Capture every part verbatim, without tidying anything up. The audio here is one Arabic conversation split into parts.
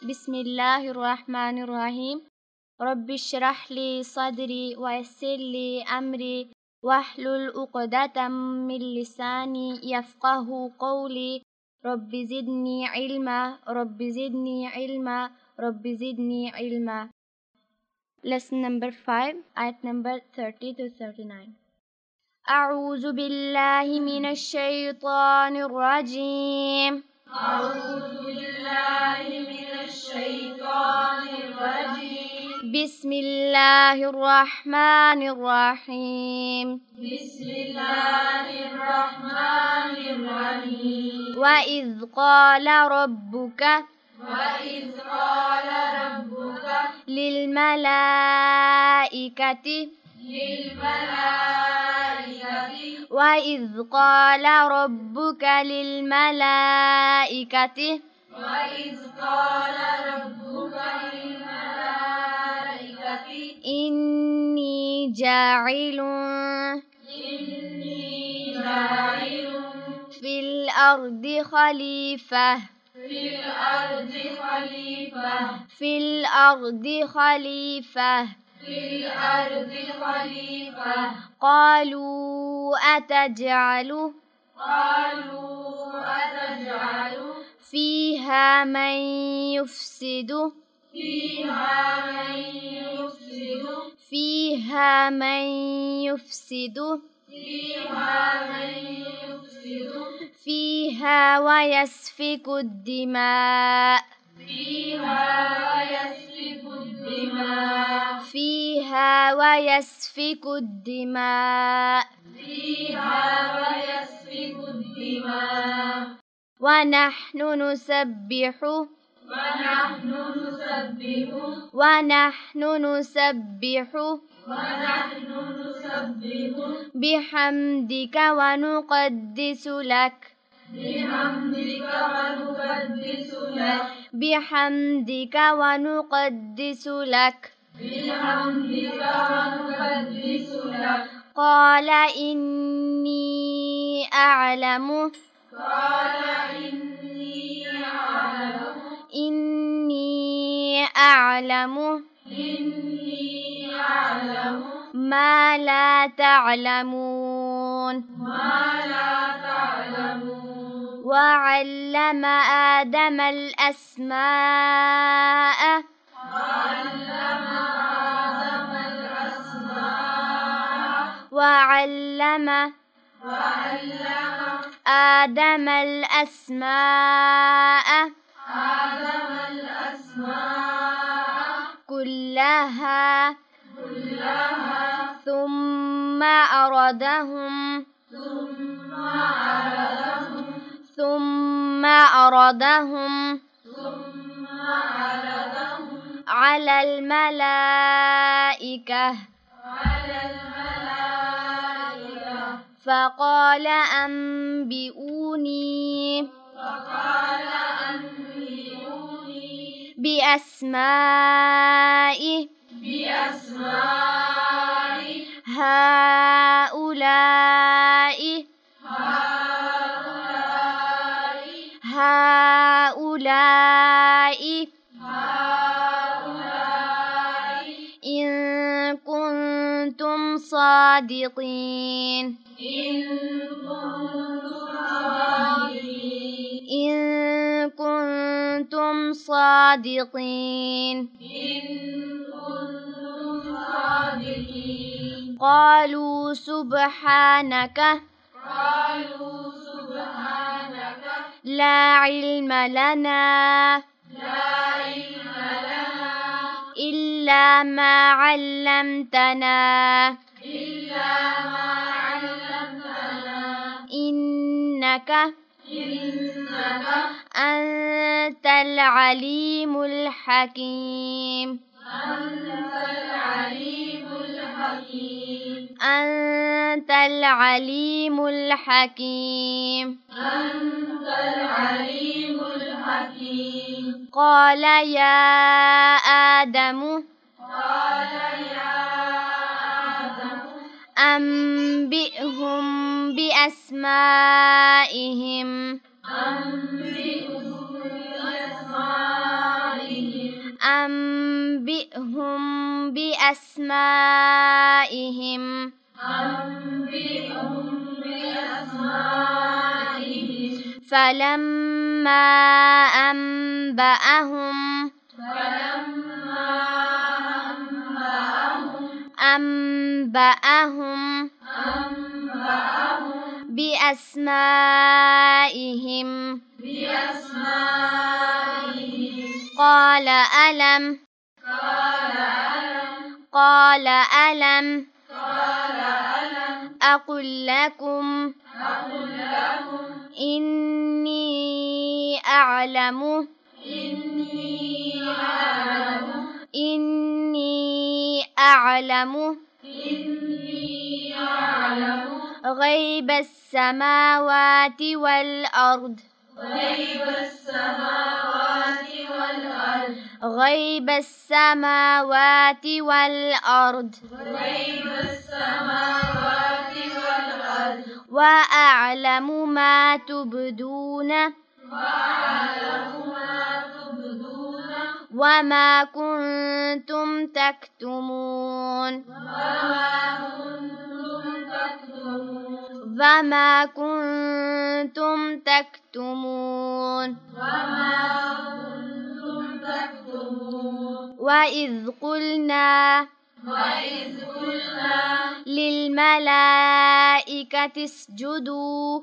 बिस्मिल्लाहिर्रहमानिर्रहीम। रब्बिश्रह ली सदरी वयस्सिर ली अमरी वहलुल उक़दतम मिन लिसानी यफ़क़हू क़ौली। रब्बि ज़िदनी इल्मा रब्बि ज़िदनी इल्मा रब्बि ज़िदनी इल्मा। Lesson number five, ayat number thirty to thirty-nine. أعوذ بالله من الشيطان الرجيم. أعوذ بالله من الشيطان الرجيم. بسم الله الرحمن الرحيم. بسم الله الرحمن الرحيم. وإذ قال ربك وإذ قال ربك للملائكة للملائكة وإذ قال ربك للملائكة وإذ قال ربك للملائكة إني جاعل إني جاعل في الأرض خليفة في الأرض خليفة في الأرض خليفة في الأرض خليفة. قالوا أتجعل قالوا أتجعل فيها من يفسد فيها من يفسد فيها من يفسد فيها من يفسد فيها ويسفك الدماء فيها ويسفك الدماء فيها ويسفك الدماء فيها ويسفك الدماء. ونحن نسبح ونحن نسبح ونحن نسبح ونحن نسبح بحمدك ونقدس لك بحمدك ونقدس لك بحمدك ونقدس لك بحمدك ونقدس لك. قال إني أعلم قال إني أعلم إني أعلم إني أعلم ما لا تعلمون. ما لا تعلمون. وعلم آدم الأسماء وعلم آدم الأسماء وعلم وعلم آدم الأسماء آدم الأسماء كلها كلها ثم أردهم ثم عرضهم ثم أردهم ثم عرضهم على الملائكة على الملائكة فقال أنبئوني فقال أنبئوني بأسماء بأسماء هؤلاء هؤلاء هؤلاء هؤلاء إن كنتم صادقين إن كنتم صادقين إن كنتم صادقين إن كنتم صادقين. قالوا سبحانك قالوا سبحانك لا علم لنا لا علم لنا إلا ما علمتنا إلا ما علمتنا إنك إنك أنت العليم الحكيم أنت العليم الحكيم أنت العليم الحكيم أنت العليم الحكيم. قال يا آدم قال يا آدم أنبئهم بأسمائهم أنبئهم بأسمائهم أنبئهم بأسمائهم أنبئهم بأسمائهم فلما أنبأهم فلما أنبأهم أنبأهم أنبأهم بأسمائهم بأسمائهم قال ألم قال ألم قال ألم قال ألم أقل لكم أقل لكم إني أعلم إني أعلم إني أعلم إني أعلم غيب السماوات والأرض غيب السماوات والأرض غيب السماوات والأرض غيب السماوات والأرض وأعلم ما تبدون وأعلم ما تبدون وما كنتم تكتمون وما كنتم تكتمون وما كنتم تكتمون وما كنتم تكتمون وإذ قلنا وإذ قلنا للملائكة اسجدوا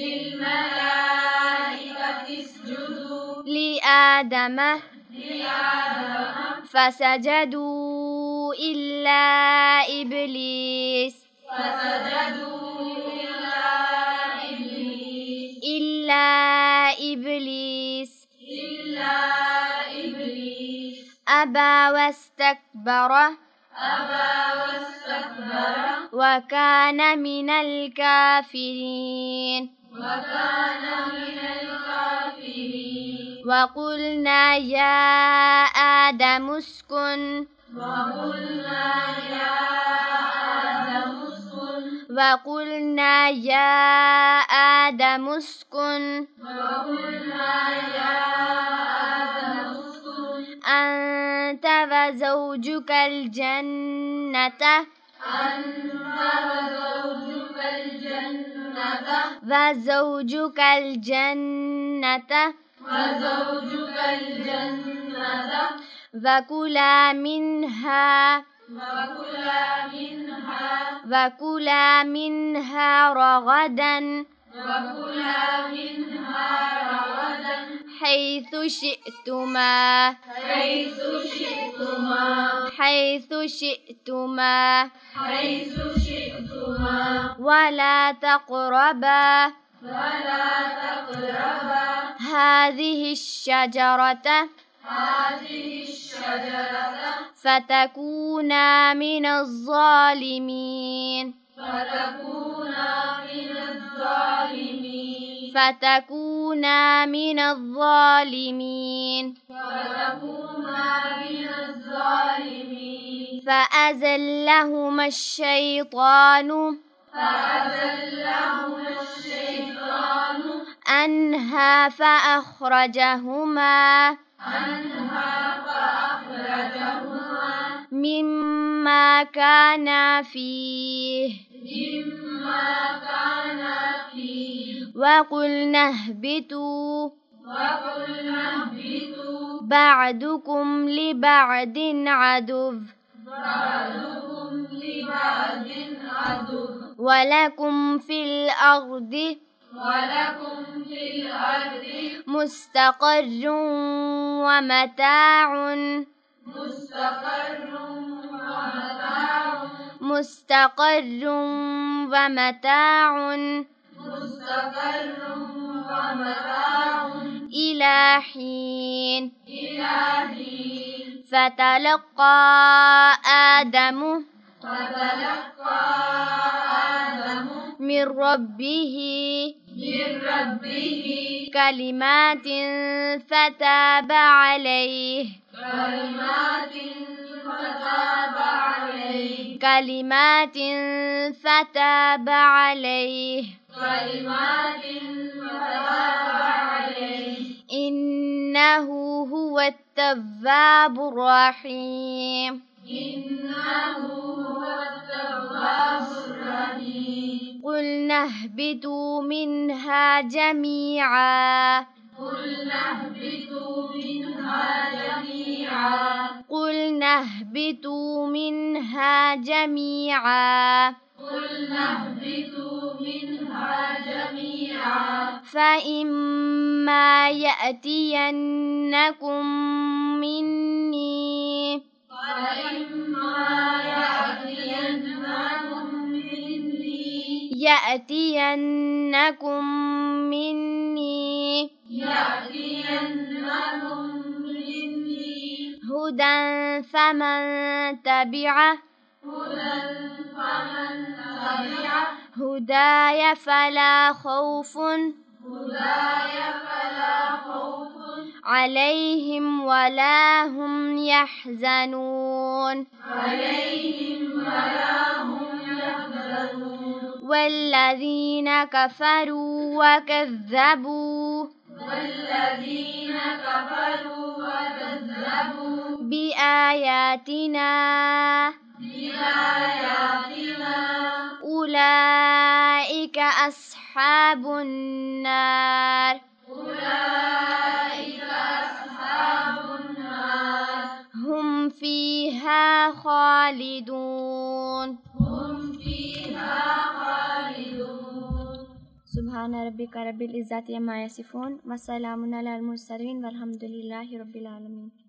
للملائكة اسجدوا لآدم لآدم فسجدوا إلا إبليس فسجدوا إلا إبليس إلا إبليس إلا إبليس أبى واستكبر أبى واستكبر وكان من الكافرين وكان من الكافرين وقلنا يا آدم اسكن وقلنا يا آدم اسكن وقلنا يا آدم اسكن وقلنا يا آدم اسكن أنت وزوجك الجنة أنت وزوجك الجنة وزوجك الجنة وزوجك الجنة وكلا منها وكلا منها وكلا منها رغدا وكلا منها رغدا حيث شئتما حيث شئتما حيث شئتما حيث شئتما ولا تقربا ولا تقربا هذه الشجرة هذه الشجرة فتكونا من الظالمين فتكونا من الظالمين فتكونا من الظالمين فتكونا من الظالمين فأزلهما الشيطان فأزلهما الشيطان عنها فأخرجهما عنها فأخرجهما مما كانا فيه مما كان فيه وقلنا اهبطوا وقلنا اهبطوا بعضكم لبعض عدو بعضكم لبعض عدو ولكم في الأرض ولكم في الأرض مستقر ومتاع مستقر ومتاع مستقر ومتاع مستقر ومتاع إلى حين إلى حين فتلقى آدم فتلقى آدم من ربه من ربه كلمات فتاب عليه كلمات فتاب عليه كلمات فتاب عليه كلمات فتاب عليه إنه هو التواب التواب الرحيم إنه هو التواب الرحيم قلنا اهبطوا منها جميعا قلنا اهبطوا منها جميعا قلنا اهبطوا منها جميعا قلنا اهبطوا منها جميعا فإما يأتينكم مني فإما يأتينكم مني يأتينكم مني يأتينكم مني هدى فمن تبع هدى فمن تبع هداي فلا خوف هداي فلا خوف عليهم ولا هم يحزنون عليهم ولا هم يحزنون والذين كفروا وكذبوا والذين كفروا وكذبوا بآياتنا بآياتنا أولئك أصحاب النار أولئك أصحاب النار هم فيها خالدون هم فيها خالدون سبحان ربك رب العزة عما يصفون وسلام على المرسلين والحمد لله رب العالمين.